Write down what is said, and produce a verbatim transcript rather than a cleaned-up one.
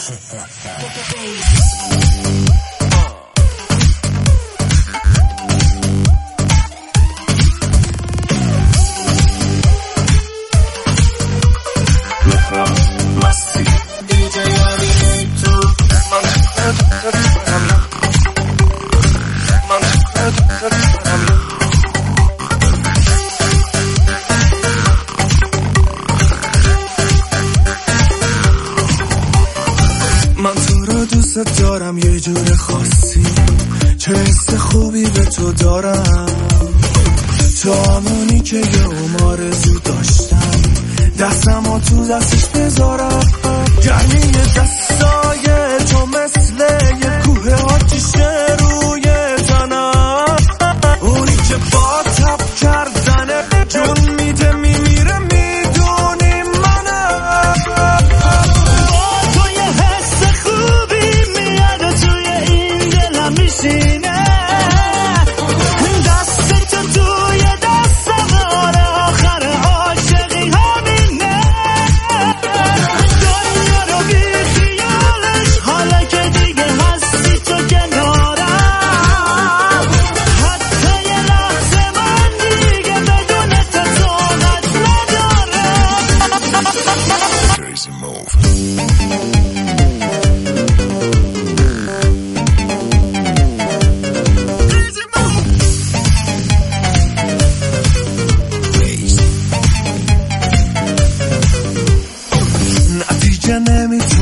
من تو رو دوست دارم یه جور خاصی، چه حس خوبی به تو دارم، تو همونی که یه عمر زود داشتم، دستم ها تو دستش بذارم، گرمی دستای تو مثل یه کوه آتیشه روی تنم، اونی که با تب کردنه جون میده میمیره میدونی منم، با تو یه حس خوبی میاد توی این دلم میشینه، دست تو توی دستم آره آخر عاشقی همینه، دنیا رو بی خیالش حالا که دیگه هستی تو کنارم، حتی یه لحظه من دیگه بدون تو طاقت ندارم. Crazy move. نتیجه نمیتونم